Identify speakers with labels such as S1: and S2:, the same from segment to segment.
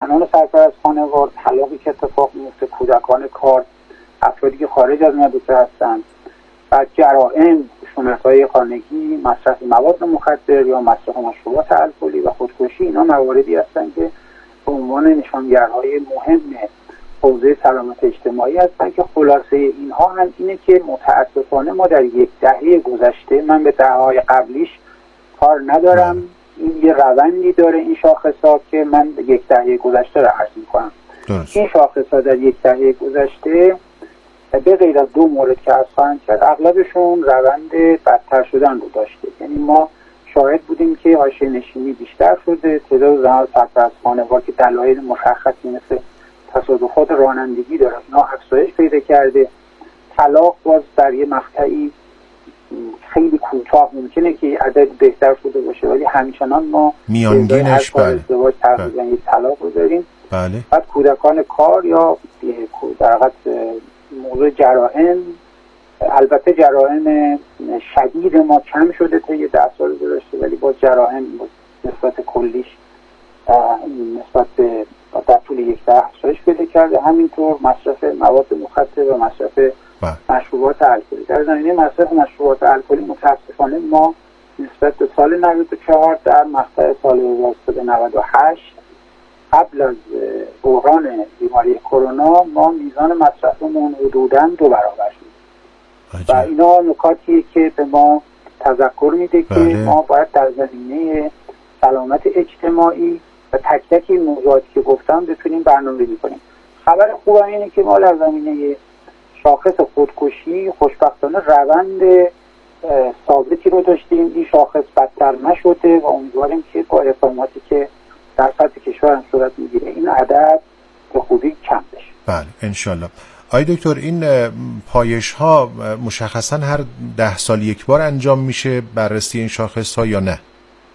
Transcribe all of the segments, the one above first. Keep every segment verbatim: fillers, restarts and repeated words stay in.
S1: زنان سرپرست خانوار، طلاقی که اتفاق میفته، کودکان کار، افرادی که خارج از مدرسه هستن، و جرائم، خشونت‌های خانگی، مصرف مواد مخدر یا مصرف مشروبات الکلی و خودکشی، اینا مواردی هستن که به عنوان نشانگرهای مهم حوزه سلامت اجتماعی هستن که خلاصه اینها هم اینه که متاسفانه ما در یک دهه گذشته، من به دهه‌های قبلیش کار ندارم، این یه روندی داره این شاخص‌ها که من یک دهه گذشته رو عرض می‌کنم. این شاخص‌ها در یک دهه گذشته به غیر از دو مورد که از خواهند کرد اغلبشون روند بدتر شدن رو داشته. یعنی ما شاهد بودیم که حاشیه نشینی بیشتر شده، تعداد زنان سرپرست خانوار که دلایل مشخصی مثل تصادفات رانندگی داره اینا افزایش پیدا کرده. طلاق باز در یه مقطعی خیلی کوتاه ممکنه که عدد بهتر شده باشه ولی همچنان ما
S2: میانگینش بله
S1: ازدواج تقریبا یک طلاق رو داریم.
S2: بله.
S1: بعد کودکان کار یا در حقیقت موضوع جرائم، البته جرائم شدید ما کم شده تا یه ده سال گذشته ولی با جرائم نسبت کلیش نسبت به در طول یک ده افزایش پیدا کرده. همینطور مصرف مواد مخدر و مصرف مشروبات الکلی. در زمینه مصرف مشروبات الکلی متاسفانه ما نسبت به سال نود و چهار در مقطع سال هزار و سیصد و نود و هشت قبل از بحران بیماری کرونا ما میزان مصرفمون حدوداً دو برابر شد و اینا نکاتیه که به ما تذکر میده که
S2: بله.
S1: ما باید در زمینه سلامت اجتماعی و تک تک این موضوعاتی که گفتم بتونیم برنامه‌ریزی کنیم. خبر خوبم اینه که ما در زمینه شاخص خودکشی خوشبختانه روند ثابتی رو داشتیم، این شاخص بدتر نشده و امیدواریم که با اقداماتی که در سطح کشور هم صورت میگیره این عدد به خوبی کم بشه.
S2: بله انشالله. آی دکتر این پایش ها مشخصا هر ده سال یک بار انجام میشه بررسی این شاخص ها یا نه؟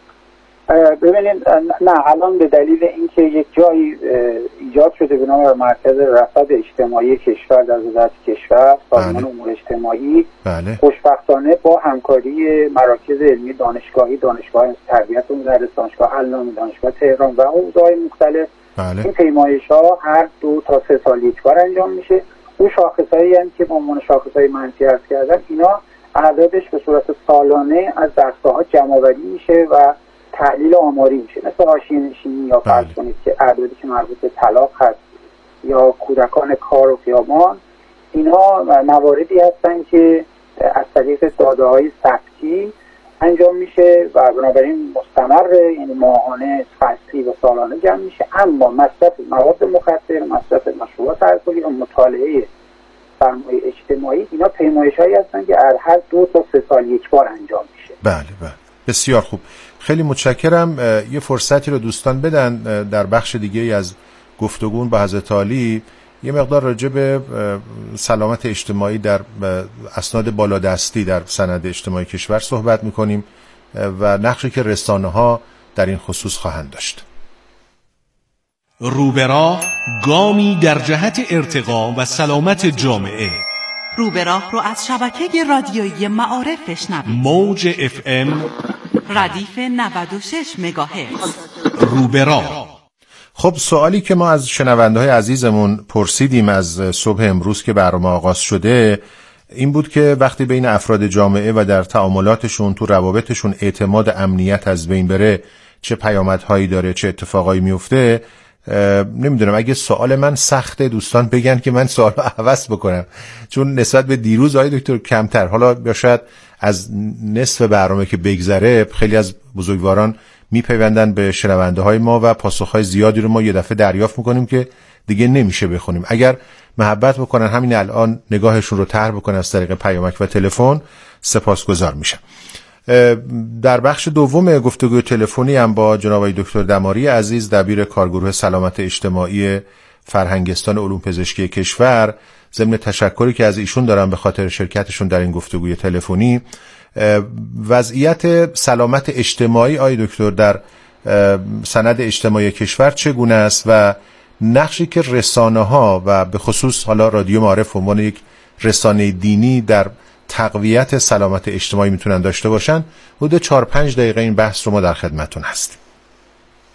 S1: ببینید نه، الان به دلیل اینکه یک جایی ایجاد شده به نام مرکز رصد اجتماعی کشور در وزارت کشور سازمان امور اجتماعی،
S2: بله.
S1: خوشبختانه با همکاری مراکز علمی دانشگاهی، دانشگاه تربیت و مدرس، دانشگاه علامه، دانشگاه تهران و حوزه‌های مختلف
S2: بله.
S1: این پیمایش‌ها هر دو تا سه سال یک بار انجام میشه. اون شاخصایی هم که به عنوان شاخصهای منفی عرض کردن اینا اعدادش به صورت سالانه از دستگاه‌ها جمع‌آوری میشه و تحلیل آماری میشه، مثل حاشیه نشینی یا فرض کنید که اعدادی که مربوط به طلاق هست یا کودکان کار و خیابان، اینا مواردی هستن که از طریق داده‌های ثبتی انجام میشه و بنابراین مستمر، یعنی ماهانه، فصلی و سالانه جمع میشه. اما مصرف مواد مخدر، مصرف مشروبات الکلی و مطالعه سرمایه اجتماعی اینا پیمایش‌هایی هستن که هر دو تا سه سال یک بار انجام میشه.
S2: بله بله بسیار خوب، خیلی متشکرم. یه فرصتی رو دوستان بدن در بخش دیگه از گفتگون با حضرت عالی یه مقدار راجع به سلامت اجتماعی در اسناد بالادستی در سند اجتماعی کشور صحبت میکنیم و نقشی که رسانه‌ها در این خصوص خواهند داشت.
S3: روبراه گامی در جهت ارتقا و سلامت جامعه.
S4: روبراه رو از شبکه رادیویی معارف بشنوید.
S3: موج اف ام
S4: ردیف نود و شش مگاهرتز.
S3: روبراه.
S2: خب سوالی که ما از شنونده‌های عزیزمون پرسیدیم از صبح امروز که برنامه آغاز شده این بود که وقتی بین افراد جامعه و در تعاملاتشون تو روابطشون اعتماد امنیت از بین بره چه پیامدهایی داره، چه اتفاقایی میفته. نمیدونم اگه سوال من سخته دوستان بگن که من سوال رو عوض بکنم، چون نسبت به دیروز آقای دکتر کمتر، حالا یا شاید از نصف برنامه که بگذره خیلی از بزرگواران میپیوندن به شنونده های ما و پاسخهای زیادی رو ما یه دفعه دریافت میکنیم که دیگه نمیشه بخونیم. اگر محبت بکنن همین الان نگاهشون رو طرح بکنن از طریق پیامک و تلفن سپاسگزار میشم. در بخش دوم گفتگوی تلفنی هم با جناب دکتر دماری عزیز دبیر کارگروه سلامت اجتماعی فرهنگستان علوم پزشکی کشور، ضمن تشکری که از ایشون دارم به خاطر شرکتشون در این گفتگوی تلفنی، وضعیت سلامت اجتماعی آی دکتر در سند اجتماعی کشور چگونه است و نقشی که رسانه‌ها و به خصوص حالا رادیو معارف عنوان یک رسانه دینی در تقویت سلامت اجتماعی میتونن داشته باشن. حدود چهار پنج دقیقه این بحث رو ما در خدمتون هستیم.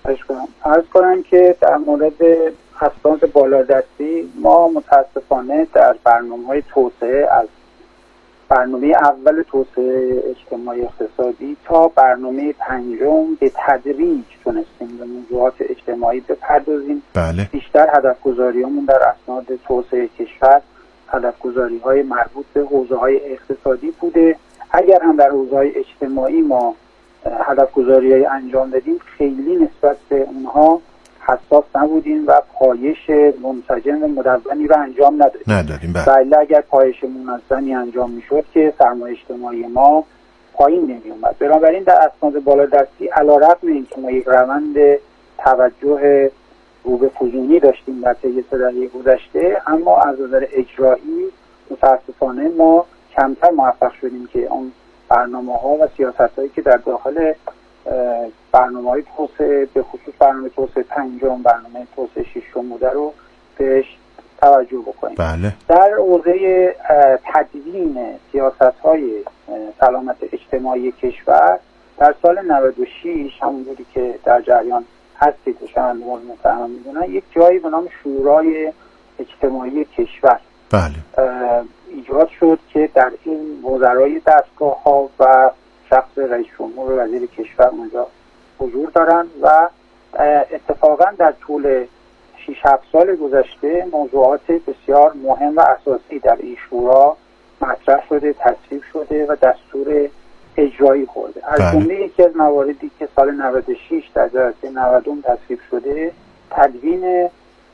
S1: عرض کنم که در مورد اسناد بالادستی ما متاسفانه در برنامه‌های توسعه از برنامه اول توسعه اجتماعی اقتصادی تا برنامه پنجم به تدریج تونستیم به موضوعات اجتماعی بپردازیم.
S2: بله.
S1: بیشتر هدف گذاریمون در اسناد توسعه کشور هدف گذاری های مربوط به حوزه های اقتصادی بوده. اگر هم در حوزه های اجتماعی ما هدف گذاری های انجام دادیم، خیلی نسبت به اونها حساس نبودیم و پایش منسجم و مدونی رو انجام ندادیم.
S2: ندادیم بله.
S1: ولی اگر پایش منظمی انجام میشد که سرمایه اجتماعی ما پایین نمی اومد. بنابراین در اسناد بالادستی علیرغم اینکه ما یک روند توجه رو به فزونی داشتیم در طی سه دهه گذشته، اما از نظر اجرایی متاسفانه ما کمتر موفق شدیم که اون برنامه‌ها و سیاست‌هایی که در داخل برنامه‌های توسعه، به خصوص برنامه توسعه پنجم، برنامه توسعه ششم بوده رو بهش توجه بکنیم.
S2: بله.
S1: در حوزه تدوین سیاست‌های سلامت اجتماعی کشور در سال نود و شش، همونجوری که در جریان هستید و شما محترم می‌دونن، یک جایی به نام شورای اجتماعی کشور
S2: بله.
S1: ایجاد شد که در این وزرای دستگاه‌ها و شخص رئیس جمهور و وزیر کشور اونجا حضور دارند و اتفاقا در طول شش هفت سال گذشته موضوعات بسیار مهم و اساسی در این شورا مطرح شده، تصویب شده و دستور اجرایی خورده. از جمله یکی از مواردی که سال نود و شش در جلسه نودم تصویب شده، تدوین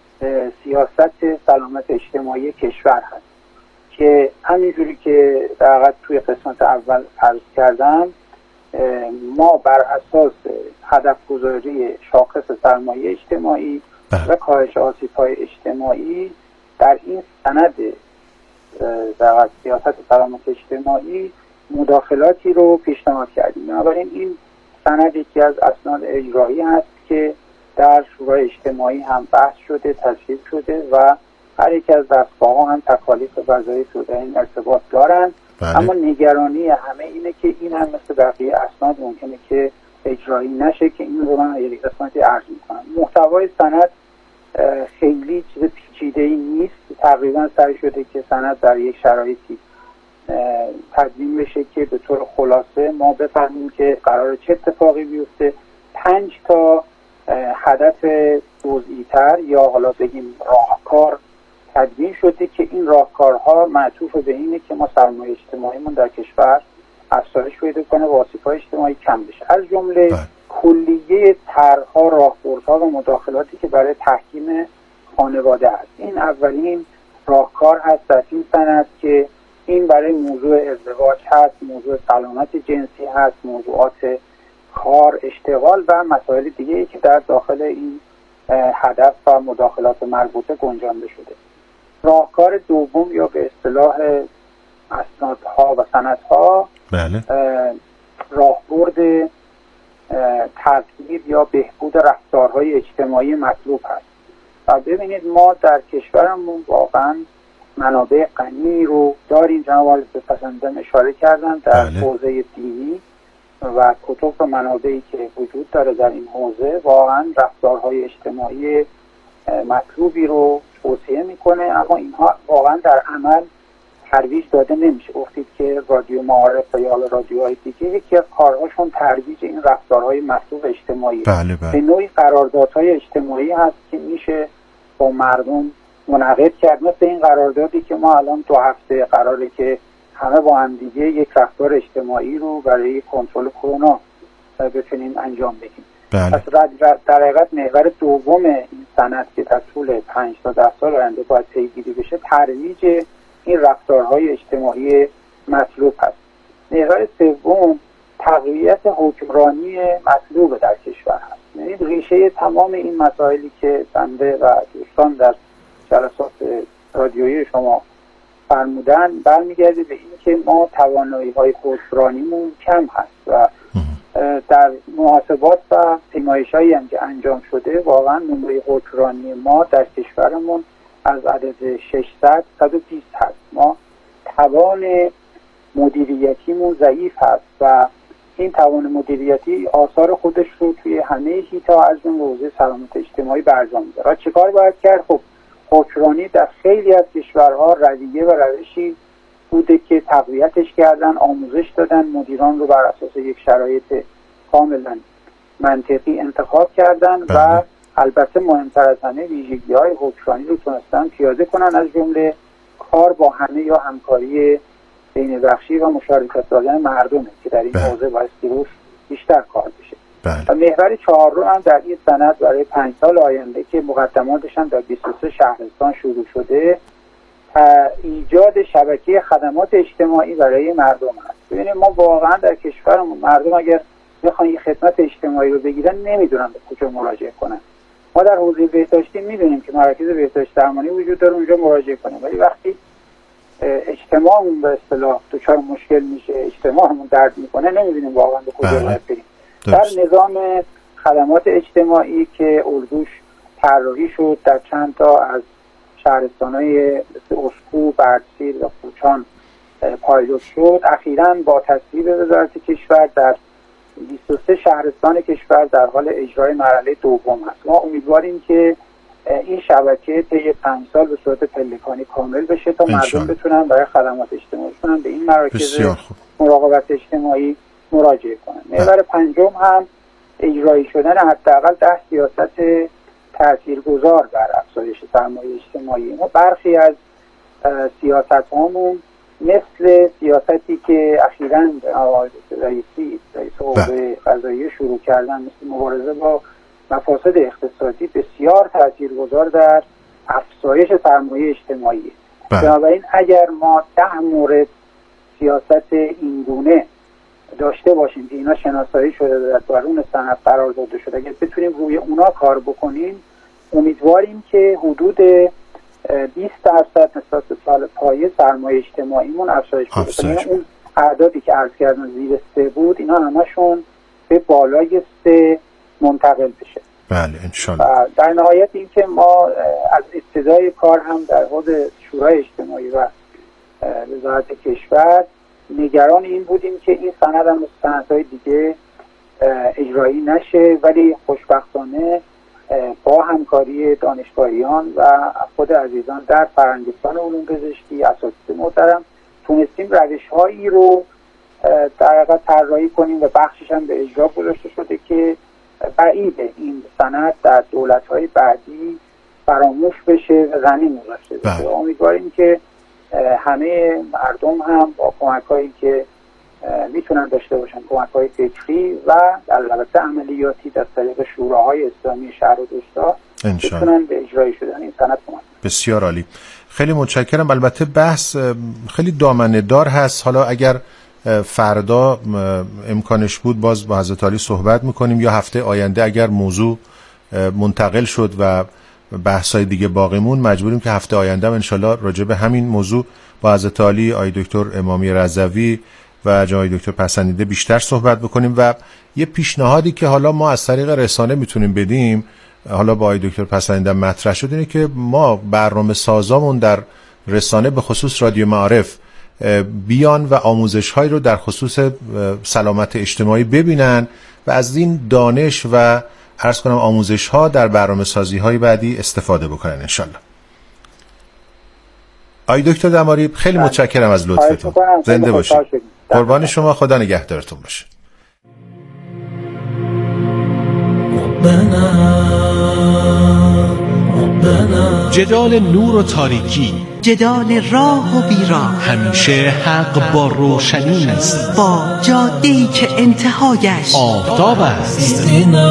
S1: سیاست سلامت اجتماعی کشور هست که همینجوری که در حقیقت توی قسمت اول عرض کردم، ما بر اساس هدف گذاری شاخص سرمایه اجتماعی و کاهش آسیب‌های اجتماعی در این سند در سیاست سلامت اجتماعی مداخلاتی رو پیشنهاد کردیم. بنابراین این سند یکی از اسناد اجرایی هست که در شورای اجتماعی هم بحث شده، تصویب شده و هر یک از دستگاه‌ها هم تکالیف وظایف رو در این ارتباط دارند. اما نگرانی همه اینه که این هم مثل بقیه اسناد ممکنه که اجرایی نشه، که این رو من یک قسمتی عرض می‌کنم. محتوای سند خیلی چیز پیچیده‌ای نیست، تقریبا سعی شده که سند در یک شرایطی تدوین بشه که به طور خلاصه ما بفهمیم که قراره چه اتفاقی بیفته. پنج تا هدف جزئی‌تر یا حالا بگیم راهکار تدوین شده که این راهکارها معطوف به اینه که ما سرمایه اجتماعیمون در کشور افزایش پیدا کنه و آسیب‌های اجتماعی کم بشه. از جمله کلیه طرح‌ها، راهبردها و مداخلاتی که برای تحکیم خانواده هست. این اولین راهکار هست در این سند که این برای موضوع ازدواج هست، موضوع سلامت جنسی هست، موضوعات کار، اشتغال و مسائل دیگه‌ای که در داخل این هدف و مداخلات مربوطه گنجانده شده. راهکار دوم یا به اصطلاح اسنادها و سندها،
S2: بله،
S1: راهبرد تغییر یا بهبود رفتارهای اجتماعی مطلوب هست. و ببینید ما در کشورمون واقعا منابع غنی رو داریم. جناب آقای پسندم اشاره کردن در حوزه دینی و کتب و منابعی که وجود داره در این حوزه واقعا رفتارهای اجتماعی مطلوبی رو توصیه میکنه، اما اینها واقعا در عمل ترویج داده نمیشه. گفتید که رادیو معارف یا رادیوهای دیگه یکی از کارهاشون ترویج این رفتارهای مطلوب اجتماعی
S2: بله بله.
S1: به نوعی قراردادهای اجتماعی هست که میشه با مردم منعقد کرد، مثل این قراردادی که ما الان دو هفته قراره که همه با هم دیگه یک رفتار اجتماعی رو برای کنترل کرونا بتونیم انجام بدیم.
S2: بله.
S1: پس در حقیقت محور دوم این سند که در طول پنج تا ده سال آینده باید پیگیری بشه، ترویج این رفتارهای اجتماعی مطلوب هست. محور سوم تقویت حکمرانی مطلوب در کشور هست. یعنی ریشه تمام این مسائلی که بنده و دوستان در جلسات رادیویی شما فرمودن برمیگرده به این که ما توانایی‌های حکمرانیمون کم هست و در محاسبات و پیمایش‌هایی هم که انجام شده واقعا نمره حکمرانی ما در کشورمون از عدد ششصد تا صد و بیست هست. ما توان مدیریتیمون ضعیف هست و این توان مدیریتی آثار خودش رو توی همه حیطه‌ها از جمله حوزه سلامت اجتماعی برجا می‌ذاره. چه کار باید کرد؟ خب حکمرانی در خیلی از کشورها رویه و روشی بوده که تقویتش کردن، آموزش دادن، مدیران رو بر اساس یک شرایط کاملا منطقی انتخاب کردن و البته مهمتر از همه ویژگی‌های حکمرانی رو تونستن پیاده کنن، از جمله کار با همه یا همکاری بین‌بخشی و مشارکت دادن مردمه که در این حوزه بایستی روش بیشتر کار بشه.
S2: بله.
S1: و محور چهارم هم در این سند برای پنج سال آینده که مقدماتش هم در بیست و سه شهرستان شروع شده، ایجاد شبکه خدمات اجتماعی برای مردم هست. ببینید ما واقعا در کشورمون مردم اگر بخوان این خدمت اجتماعی رو بگیرن نمیدونن به کجا مراجعه کنن. ما در حوزه بهداشتی میدونیم که مراکز بهداشت درمانی وجود داره، اونجا مراجعه کنیم، ولی وقتی اجتماعمون به اصطلاح دچار مشکل میشه، اجتماعمون درد میکنه، نمیدونیم واقعا به کجا باید بریم. در نظام خدمات اجتماعی که الگوش طراحی شد در چند تا از شهرستان‌های مثل اسکو، بردسیر و کوچان پایلوت شد، اخیراً با تصویب وزارت کشور در بیست و سه شهرستان کشور در حال اجرای مرحله دوم هست. ما امیدواریم که این شبکه طی پنج سال به صورت پلکانی کامل بشه تا مردم بتونن برای خدمات اجتماعی کنن به این مراکز مراقبت اجتماعی مراجعه کنن. محور پنجم هم اجرایی شدن حداقل ده سیاست تاثیرگذار بر افزایش سرمایه اجتماعی. ما برخی از سیاست هامون مثل سیاستی که اخیراً رئیسی رئیس قوه قضاییه شروع کردن، مثل مبارزه با مفاسد اقتصادی، بسیار تاثیرگذار در افزایش سرمایه اجتماعی. بنابراین اگر ما ده مورد سیاست اینگونه داشته باشیم که اینا شناسایی شده در درون سند قرار داده شده، اگر بتونیم روی اونا کار بکنیم، امیدواریم که حدود بیست درصد نسبت به سال پایه سرمایه اجتماعیمون افزایش پیدا کنه. اون اعدادی که عرض کردم زیر سه بود، اینا همشون به بالای سه منتقل بشه.
S2: بله انشالله.
S1: در نهایت این که ما از ابتدای کار هم در حوض شورای اجتماعی و وزارت کشور نگران این بودیم که این سند هم سندهای دیگه اجرایی نشه، ولی خوشبختانه با همکاری دانشگاهیان و خود عزیزان در فرهنگستان علوم پزشکی، اساتید محترم، تونستیم روش‌هایی رو در واقع طراحی کنیم و بخشش هم به اجرا گذاشته شده که بعیده این سند در دولت‌های بعدی فراموش بشه و غنی گذاشته بشه. امیدواریم که همه مردم هم با کمک‌هایی که میتونن داشته باشن، کمک‌های فکری و البته عملیاتی در طریق شوراهای اسلامی شهر و روستا، میتونن به اجرای شدن این سند کمک.
S2: بسیار عالی، خیلی متشکرم. البته بحث خیلی دامنه دار هست. حالا اگر فردا امکانش بود باز با حضرت عالی صحبت میکنیم، یا هفته آینده اگر موضوع منتقل شد و بحثای دیگه باقیمون، مجبوریم که هفته آینده هم انشالله راجع به همین موضوع با حضرت عالی آقای دکتر امامی رضوی و جناب دکتر پسندیده بیشتر صحبت بکنیم. و یه پیشنهادی که حالا ما از طریق رسانه میتونیم بدیم، حالا با آقای دکتر پسندیده مطرح شد، اینه که ما برنامه سازامون در رسانه به خصوص رادیو معارف بیان و آموزش‌هایی رو در خصوص سلامت اجتماعی ببینن و از این دانش و عرض کنم آموزش‌ها در برنامه‌سازی‌های بعدی استفاده بکنن انشالله. آقای دکتر دماری خیلی متشکرم از لطفتون. زنده باشید. قربان شما، خدا نگهدارتون باشه.
S3: جدال نور و تاریکی،
S4: جدال راه و بیراه،
S3: همیشه حق با روشنی است،
S4: با جاده‌ای که انتهایش
S3: آفتاب است.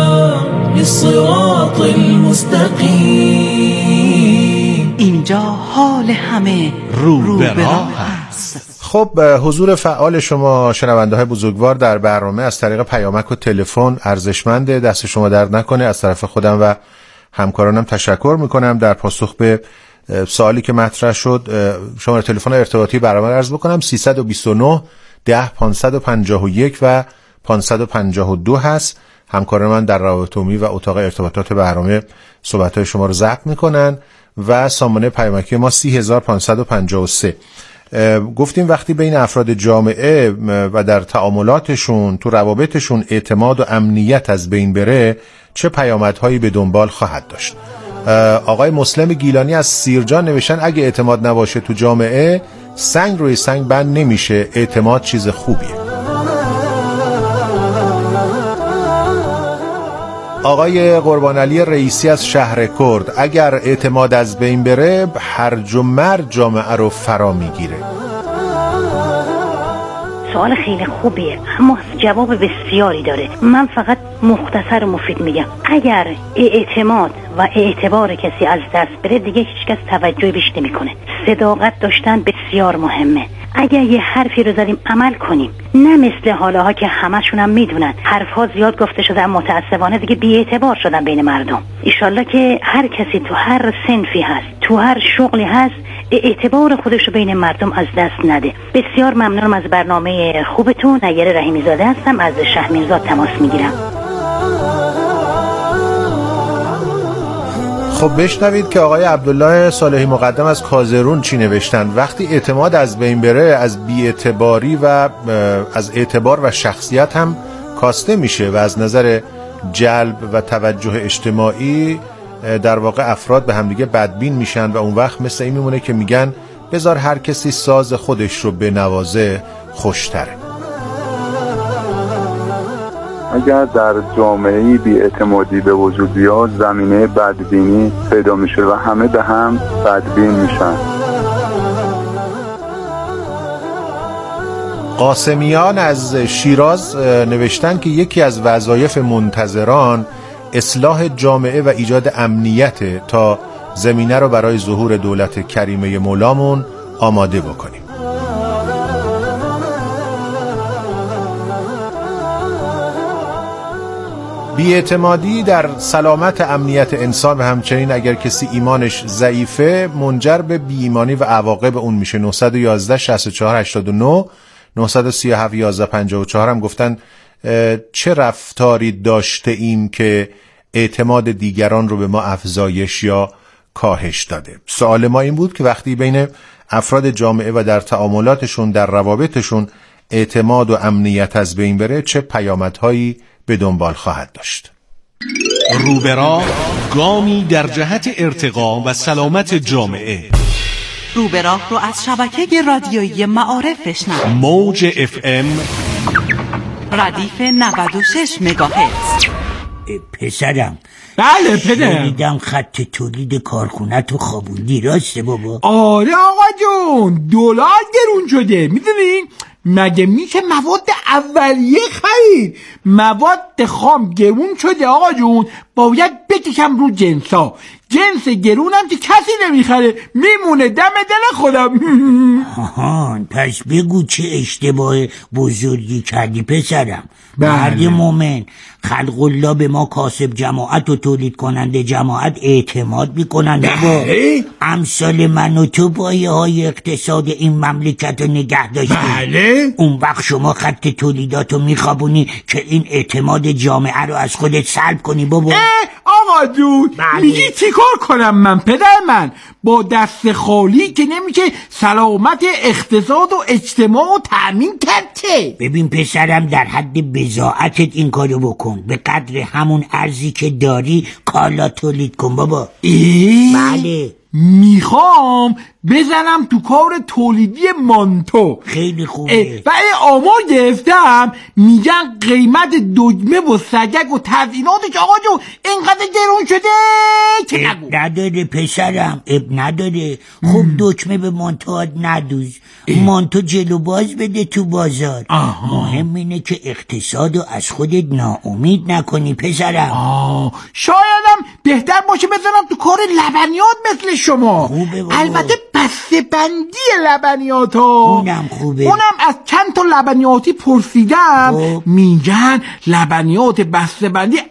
S4: اینجا حال همه
S3: رو, رو به راه است.
S2: خب حضور فعال شما شنونده های بزرگوار در برنامه از طریق پیامک و تلفن ارزشمنده. دست شما درد نکنه. از طرف خودم و همکارانم تشکر میکنم. در پاسخ به سوالی که مطرح شد، شماره تلفن ارتباطی برنامه عرض بکنم سیصد و بیست و نه ده پانصد و پنجاه و یک و پانصد و پنجاه و دو هست. همکاران من در روابط عمومی و اتاق ارتباطات برنامه صحبت‌های شما رو ضبط میکنن و سامانه پیامکی ما سی هزار و پانصد و پنجاه و سه. گفتیم وقتی بین افراد جامعه و در تعاملاتشون تو روابطشون اعتماد و امنیت از بین بره چه پیامدهایی به دنبال خواهد داشت. آقای مسلم گیلانی از سیرجان نوشتن اگه اعتماد نباشه تو جامعه سنگ روی سنگ بند نمیشه، اعتماد چیز خوبیه. آقای قربان علی رئیسی از شهر کرد، اگر اعتماد از بین بره هرج و مرج جامعه رو فرا میگیره.
S5: سوال خیلی خوبیه اما جواب بسیاری داره. من فقط مختصر و مفید میگم اگر اعتماد و اعتبار کسی از دست بره دیگه هیچ کس توجه بهش نمیکنه. صداقت داشتن بسیار مهمه. اگر یه حرفی رو زدیم عمل کنیم، نه مثل حالاها که همشون هم میدونن حرفها زیاد گفته شده متاسفانه دیگه بی‌اعتبار شدن بین مردم. ایشالله که هر کسی تو هر صنفی هست، تو هر شغلی هست، اعتبار خودش رو بین مردم از دست نده. بسیار ممنونم از برنامه خوبتون. نیر رحیمی زاده هستم از شهرمیرزاد تماس میگیرم.
S2: خب بشنوید که آقای عبدالله صالحی مقدم از کازرون چی نوشتن. وقتی اعتماد از بین بره از بی‌اعتباری و از اعتبار و شخصیت هم کاسته میشه و از نظر جلب و توجه اجتماعی در واقع افراد به همدیگه بدبین میشن و اون وقت مثل این میمونه که میگن بذار هر کسی ساز خودش رو بنوازه خوشتره.
S6: اگر در جامعه‌ای بی‌اعتمادی به وجود بیاد زمینه بدبینی پیدا میشه و همه به هم بدبین میشن.
S2: قاسمیان از شیراز نوشتن که یکی از وظایف منتظران اصلاح جامعه و ایجاد امنیت تا زمینه رو برای ظهور دولت کریمه مولامون آماده بکنیم. بی‌اعتمادی در سلامت امنیت انسان و همچنین اگر کسی ایمانش ضعیفه منجر به بی‌ایمانی و عواقب اون میشه. نه یک یک شش چهار هشتاد و نه نه سه هفت یازده پنجاه و چهار هم گفتن چه رفتاری داشته ایم که اعتماد دیگران رو به ما افزایش یا کاهش داده. سوال ما این بود که وقتی بین افراد جامعه و در تعاملاتشون در روابطشون اعتماد و امنیت از بین بره چه پیامدهایی به دنبال خواهد داشت.
S3: روبراه گامی در جهت ارتقا و سلامت جامعه.
S4: روبراه رو از شبکه رادیویی معارف بشنوید.
S3: موج اف ام
S4: ردیف نود و شش مگاهرتز.
S7: پسرم
S8: بله پدرم
S7: دیدم خط تولید کارخونه تو خوابوندی، راسته بابا؟
S8: آره آقا جون، دلار گرون شده. میدونی مگه میشه مواد اولیه خرید؟ مواد خام گرون شده آقا جون، باید بکشم رو جنسا. جنس گرونم که کسی نمیخره، میمونه دم دل خودم.
S7: آهان، پس بگو چه اشتباه بزرگی کردی پسرم.
S8: بله.
S7: مرد مومن، خلق الله به ما کاسب جماعت و تولید کننده جماعت اعتماد میکنند.
S8: بله.
S7: امثال من و تو پایه های اقتصاد این مملکت رو نگه داشتیم.
S8: بله.
S7: اون وقت شما خط تولیداتو میخوابونی که این اعتماد جامعه رو از خودت سلب کنی بابا.
S8: آقا جون
S7: بله.
S8: میگی چی کار کنم من پدر من؟ با دست خالی که نمیشه سلامت اقتصاد و اجتماع رو تأمین کرد که.
S7: ببین پسرم، در حد بضاعتت این کارو بکن، به قدر همون ارزی که داری کالا تولید کن بابا.
S8: ای؟
S7: بله.
S8: میخوام بزنم تو کار تولیدی مانتو.
S7: خیلی خوبه.
S8: و آمار گرفتم میگن قیمت دگمه و سگک و تزییناتش آقا جون اینقدر گرون شده که نگو.
S7: نداره پسرم، اب نداره. خب دکمه به مانتو ندوز، مانتو جلو باز بده تو بازار.
S8: آها. مهم
S7: اینه که اقتصادو از خودت ناامید نکنی پسرم.
S8: آه شایدم بهتر باشه بزنم تو کار لبنیات مثل شما.
S7: خوبه بابا.
S8: البته بسته بندی لبنیات ها
S7: اونم خوبه.
S8: اونم از چند تا لبنیاتی پرسیدم.
S7: خوب.
S8: میگن لبنیات بسته بندی اصلا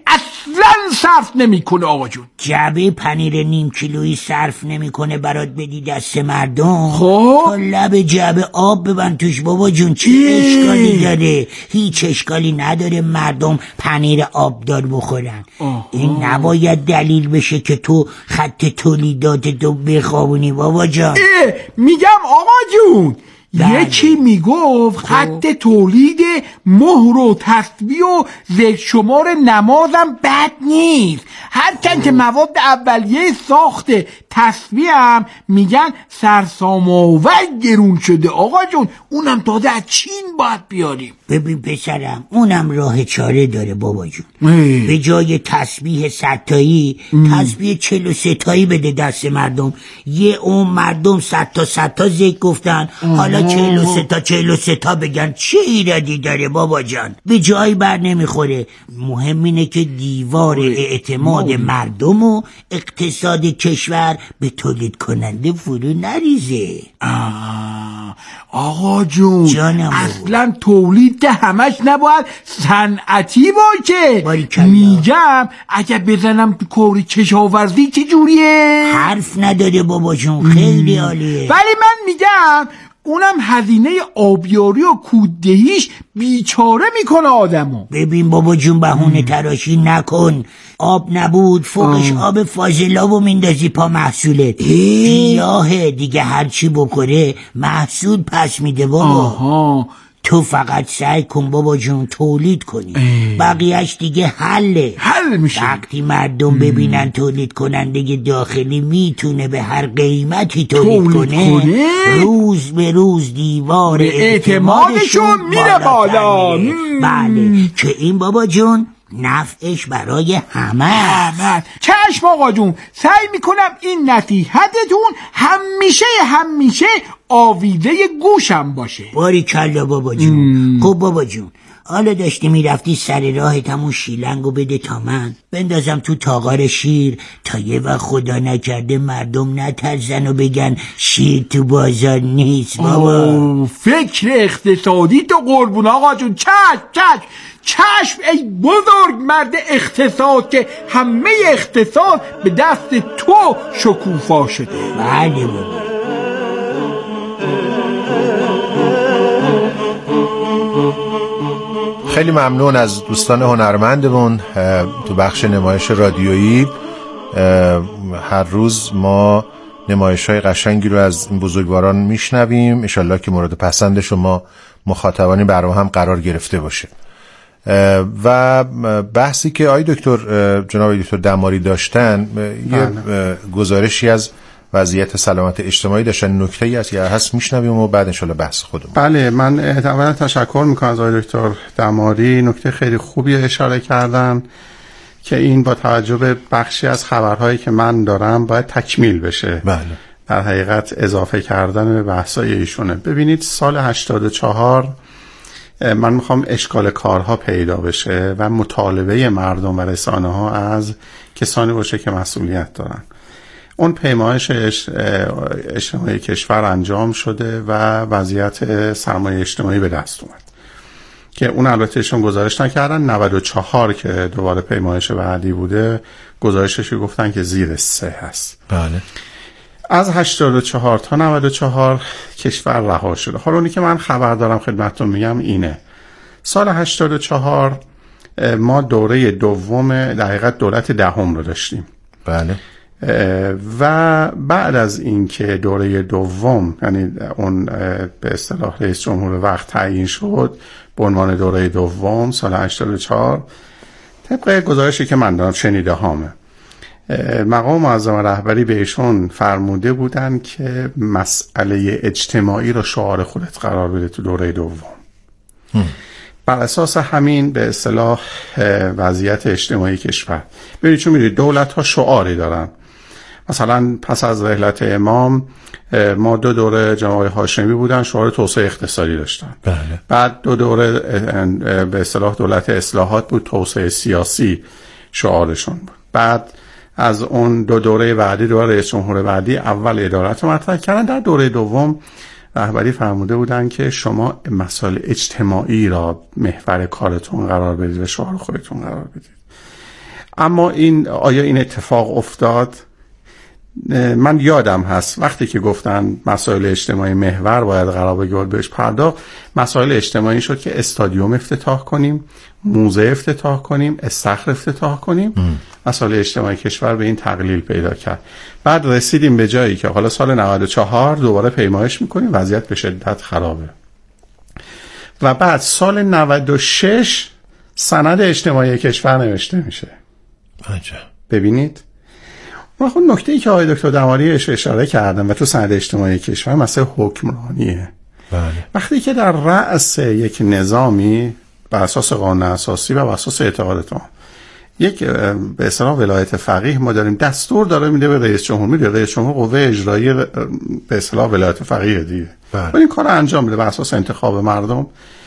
S8: اصلا صرف نمیکنه آقا جون.
S7: جعبه پنیر نیم کیلویی صرف نمیکنه برات بدی دست مردم؟
S8: خب
S7: تا لب جعبه آب ببند توش بابا جون. چه اشکالی داره؟ هیچ اشکالی نداره مردم پنیر آبدار بخورن. آه. این نباید دلیل بشه که تو خط تولیدات تو بخوابونی بابا جان.
S8: میگم آقا جون یکی میگفت خط تولید مهر و تصویه و زیر شمار نمازم بد نیست، هرچند که مواد اولیه ساخت تصویه هم میگن سرسام‌آور گرون شده آقا جون، اونم تازه از چین باید بیاریم.
S7: ببین پسرم اونم راه چاره داره بابا جون. به جای تسبیح صد تایی تسبیح چهل و سه تایی بده دست مردم. یه اون مردم صد تا صد تا ذکر گفتن، حالا چهل و سه تا چهل و سه تا بگن چه ایرادی داره بابا جان؟ به جایی بر نمیخوره. مهم اینه که دیوار اعتماد مردم و اقتصاد کشور به تولید کننده فرو نریزه.
S8: آه آقا جون
S7: جانم
S8: اصلا تولید که همش نباید صنعتی باشه. میگم اگه بزنم تو کار کشاورزی چه جوریه؟
S7: حرف نداره بابا جون، خیلی عالیه.
S8: ولی من میگم اونم هزینه آبیاری و کوددهیش بیچاره میکنه آدمو.
S7: ببین بابا جون بهونه تراشی نکن. آب نبود فوقش آه. آب فاضلابو میندازی پا محصولت. گیاهه دیگه هرچی بخوره محصول پس میده بابا. آها. تو فقط سعی کن بابا جون تولید کنی، بقیهش دیگه حله.
S8: حل میشه
S7: وقتی مردم ام. ببینن تولید کننده داخلی میتونه به هر قیمتی تولید, تولید کنه, کنه روز به روز دیوار اعتمادشون میره بالا. بله که این بابا جون نفعش برای همه.
S8: همه چشم آقا جون، سعی میکنم این نصیحتتون همیشه همیشه آویزه گوشم باشه.
S7: باری کلا بابا جون. خب بابا جون حالا داشتی میرفتی سر راهت همون شیلنگو بده تا من بندازم تو تاغار شیر تا یه وقت خدا نکرده مردم نترزن و بگن شیر تو بازار نیست بابا.
S8: فکر اقتصادی تو قربون آقا جون. چشم چشم چشم ای بزرگ مرد اقتصاد که همه اقتصاد به دست تو شکوفا شده.
S7: بله بابا.
S2: خیلی ممنون از دوستان هنرمندمون تو بخش نمایش رادیویی. هر روز ما نمایش‌های قشنگی رو از این بزرگواران میشنویم، انشالله که مورد پسند شما مخاطبانی برنامه هم قرار گرفته باشه. و بحثی که آقای دکتر جناب آقای دکتر دماری داشتن یه گزارشی از وضعیت سلامت اجتماعی داشتن، نکته‌ای از که هست میشنویم و بعد انشالله بحث خودمون.
S6: بله من اولا تشکر میکنم از آقای دکتر دماری، نکته خیلی خوبی اشاره کردن که این با توجه به بخشی از خبرهایی که من دارم باید تکمیل بشه.
S2: بله.
S6: در حقیقت اضافه کردن به بحثای ایشونه. ببینید سال هشتاد و چهار من میخوام اشکال کارها پیدا بشه و مطالبه مردم و رسانه ها از کسانی باشه که مسئولیت دارن. اون پیمایش اجتماعی کشور انجام شده و وضعیت سرمایه اجتماعی به دست اومد که اون البته ایشون گزارش نکردن. نود و چهار که دوباره پیمایش بعدی بوده گزارشش گفتن که زیر سه هست.
S2: بله.
S6: از هشتاد و چهار تا نود و چهار کشور رها شده. حالا اونی که من خبر دارم خدمتتون میگم اینه: سال هشتاد و چهار ما دوره دوم در حقیقت دولت دهم رو داشتیم.
S2: بله.
S6: و بعد از اینکه دوره دوم یعنی اون به اصطلاح رئیس جمهور وقت تعیین شد به عنوان دوره دوم سال هشتاد و چهار، طبق گزارشی که من دارم شنیده هامه، مقام معظم رهبری بهشون فرموده بودن که مسئله اجتماعی رو شعار خودت قرار بده تو دوره دوم. بر اساس همین به اصطلاح وضعیت اجتماعی کشور، ببینید چون میدونید دولت ها شعاری دارن. مثلا پس از رحلت امام ما دو دوره جناب هاشمی بودن، شعار توسعه اقتصادی داشتن.
S2: بله.
S6: بعد دو دوره به اصطلاح دولت اصلاحات بود، توسعه سیاسی شعارشون بود. بعد از اون دو دوره بعدی دوره رئیس جمهور بعدی اول ادارت رو مطرح کردن. در دوره دوم رهبری فرموده بودن که شما مسائل اجتماعی را محور کارتون قرار بدید و شعار خودتون قرار بدید. اما این آیا این اتفاق افتاد؟ من یادم هست وقتی که گفتن مسائل اجتماعی محور باید قرار بگیره بهش پرداخت، مسائل اجتماعی شد که استادیوم افتتاح کنیم، موزه افتتاح کنیم، استخر افتتاح کنیم. ام. مسائل اجتماعی کشور به این تقلیل پیدا کرد. بعد رسیدیم به جایی که حالا سال نود و چهار دوباره پیمایش میکنیم، وضعیت به شدت خرابه. و بعد سال نود و شش سند اجتماعی کشور نوشته میشه.
S2: عجب.
S6: ببینید ما خود نکته ای که آقای دکتر دماری اشاره کردن و تو سند اجتماعی کشور مسئله حکمرانیه.
S2: بله.
S6: وقتی که در رأس یک نظامی بر اساس قانون اساسی و بر اساس اعتقادات یک به اصطلاح ولایت فقیه ما داریم، دستور داره میده به رئیس جمهور، میده رئیس جمهور قوه اجرایی به اصطلاح ولایت فقیه دیگه. بله. این کار انجام میده بر اساس انتخاب مردم.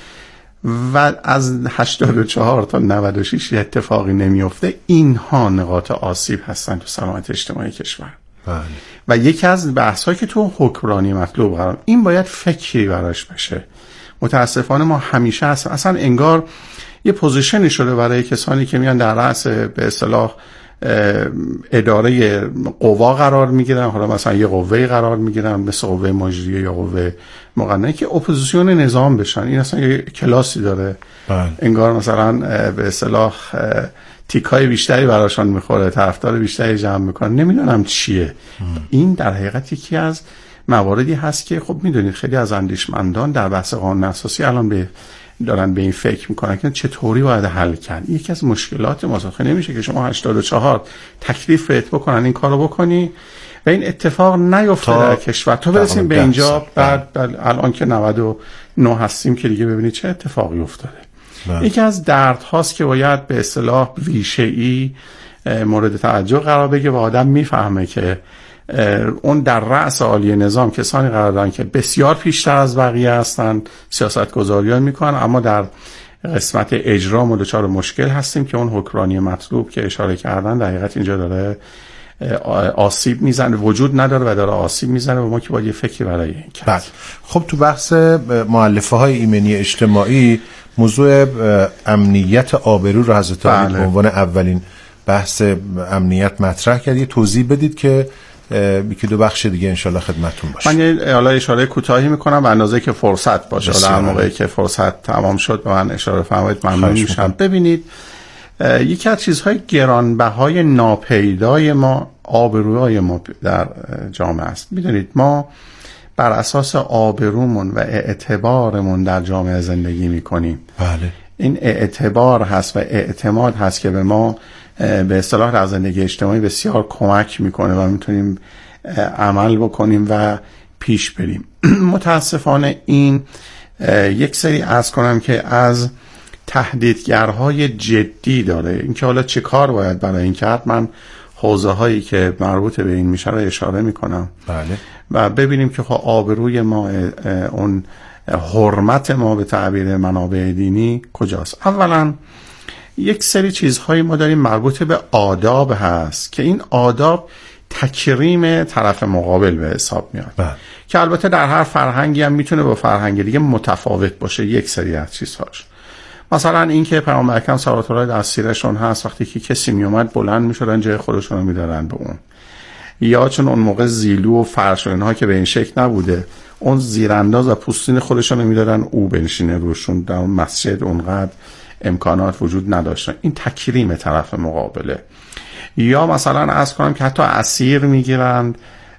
S6: و از هشتاد و چهار تا نود و شش اتفاقی نمیفته. اینها نقاط آسیب هستن تو سلامت اجتماعی کشور.
S2: بله.
S6: و یکی از بحث‌هایی که تو حکمرانی مطلوب قرار این باید فکری براش بشه. متاسفانه ما همیشه هست اصلا انگار یه پوزیشنی شده برای کسانی که میان در رأس به اصطلاح اداره قوا قرار میگیرن، حالا مثلا یه قوه قرار میگیرن مثل قوه مجریه یا قوه مقننه که اپوزیسیون نظام بشن. این اصلا یه کلاسی داره. بله. انگار مثلا به اصطلاح تیکای بیشتری براشون میخوره، طرفدار بیشتری جمع میکنن، نمیدونم چیه. ام. این در حقیقت یکی از مواردی هست که خب میدونید خیلی از اندیشمندان در بحث قانون اساسی الان به دارن به این فکر میکنن که چطوری باید حل کرد. یکی از مشکلات ماساخه نمیشه که شما هشتاد و چهار تکلیف بهت بکنن این کارو بکنی و این اتفاق نیفته در کشور تا برسیم به اینجا. بعد الان که نود و نه هستیم که دیگه ببینید چه اتفاقی افتاده. بله. یکی از درد هاست که باید به اصطلاح ریشه‌ای مورد توجه قرار بگیره و آدم میفهمه که اون در رأس عالی نظام کسانی قرار دارن که بسیار پیشتر از بقیه هستن، سیاستگذاریان میکنن، اما در قسمت اجرا ما دچار مشکل هستیم که اون حکمرانی مطلوب که اشاره کردن در حقیقت اینجا داره آسیب میزنه، وجود نداره و داره آسیب میزنه و ما که باید یه فکری برای این کرد.
S2: خب تو بحث مؤلفه های ایمنی اجتماعی موضوع امنیت آبرو رو حضرت عالی به عنوان اولین بحث امنیت مطرح کرد. یه توضیح بدید که یکی دو بخش دیگه انشالله خدمتون باشه.
S6: من یه حالا اشاره کوتاهی میکنم به اندازه که فرصت باشه. حالا موقعی که فرصت تمام شد به من اشاره فرمایید ممنون میشم. ببینید یکی از چیزهای گرانبهای ناپیدای ما آبروهای ما در جامعه است. میدونید ما بر اساس آبرومون و اعتبارمون در جامعه زندگی میکنیم.
S2: بله.
S6: این اعتبار هست و اعتماد هست که به ما به اصطلاح در زندگی اجتماعی بسیار کمک میکنه و میتونیم عمل بکنیم و پیش بریم. متاسفانه این یک سری عرض کنم که از تهدیدگرهای جدی داره. اینکه حالا چه کار باید برای این کرد، من حوزه هایی که مربوط به این میشه رو اشاره میکنم.
S2: بله.
S6: و ببینیم که خب آبروی ما، اون حرمت ما به تعبیر منابع دینی کجاست. اولا یک سری چیزهایی ما داریم مربوط به آداب هست که این آداب تکریم طرف مقابل به حساب میاد. بله. که البته در هر فرهنگی هم میتونه با فرهنگ دیگه متفاوت باشه یک سری از چیزهاش. مثلا این که پیامبر اکرم صلی الله علیه و آله در سیرشون هست وقتی که کسی میومد بلند میشدن جای خودشون رو میدارن به اون، یا چون اون موقع زیلو و فرش و اینها که به این شکل نبوده، اون زیرانداز و پوستین خودشون رو میدارن او بنشینه روشون. در اون مسجد اونقدر امکانات وجود نداشتن. این تکریم طرف مقابله. یا مثلا عرض کنم که حتی اسیر میگیرن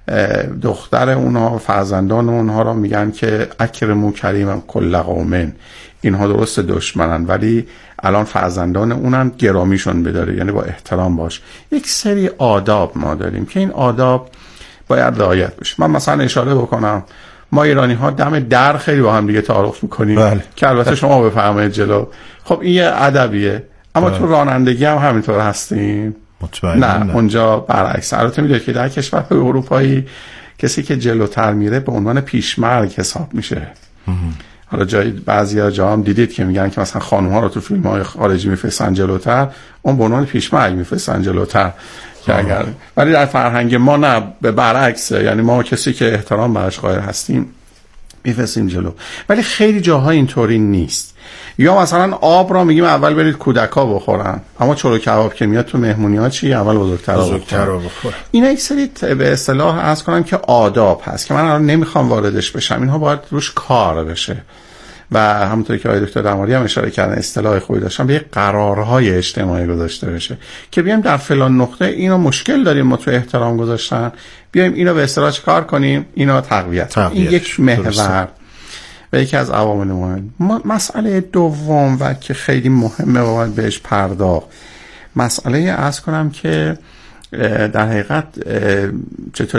S6: دختر اونها، فرزندان اونها رو، میگن که اکرمو کریم کل قومن، اینها درست دشمنن ولی الان فرزندان اونن، گرامیشون بداره، یعنی با احترام باش. یک سری آداب ما داریم که این آداب باید رعایت بشه. من مثلا اشاره بکنم ما ایرانی ها دم در خیلی با هم دیگه تعارف میکنیم. بله. که البته شما بفرمایید جلو. خب این یه ادبیه، اما بله. تو رانندگی هم همینطور هستیم؟
S2: مطمئن
S6: نه, نه اونجا برعکس. البته میدونید که در کشورهای اروپایی کسی که جلوتر میره به عنوان پیشمرگ حساب میشه. حالا جای بعضیا جا هم دیدید که میگن که مثلا خانم‌ها رو تو فیلم‌های خارجی میفرستن جلوتر، اون به عنوان پیشمرگ میفرستن جلوتر. که اگر ولی در فرهنگ ما نه، به برعکس. یعنی ما کسی که احترام براش قائل هستیم میفرستیم جلو. ولی خیلی جاها اینطوری نیست. یا مثلا آب را میگیم اول برید کودکا بخورن، اما چلو کباب که میاد تو مهمونی ها چی؟ اول بزرگترا
S2: بزرگترا بخورن.
S6: اینا یک سری به اصطلاح عرض کنم که آداب هست که من الان نمیخوام واردش بشم، اینها باید روش کار بشه. و همونطوری که آقای دکتر دماری هم اشاره کردن اصطلاح خوبی داشتن، به قرارهای اجتماعی گذاشته بشه که بیایم در فلان نقطه اینو مشکل داریم ما تو احترام گذاشتن، بیایم اینو به اصطلاح چیکار کنیم، اینو تقویت کنیم. این یک محور و یکی از عوامل مهم. مسئله دوم و که خیلی مهمه و باید بهش پرداخت، مسئله عرض کنم که در حقیقت چطور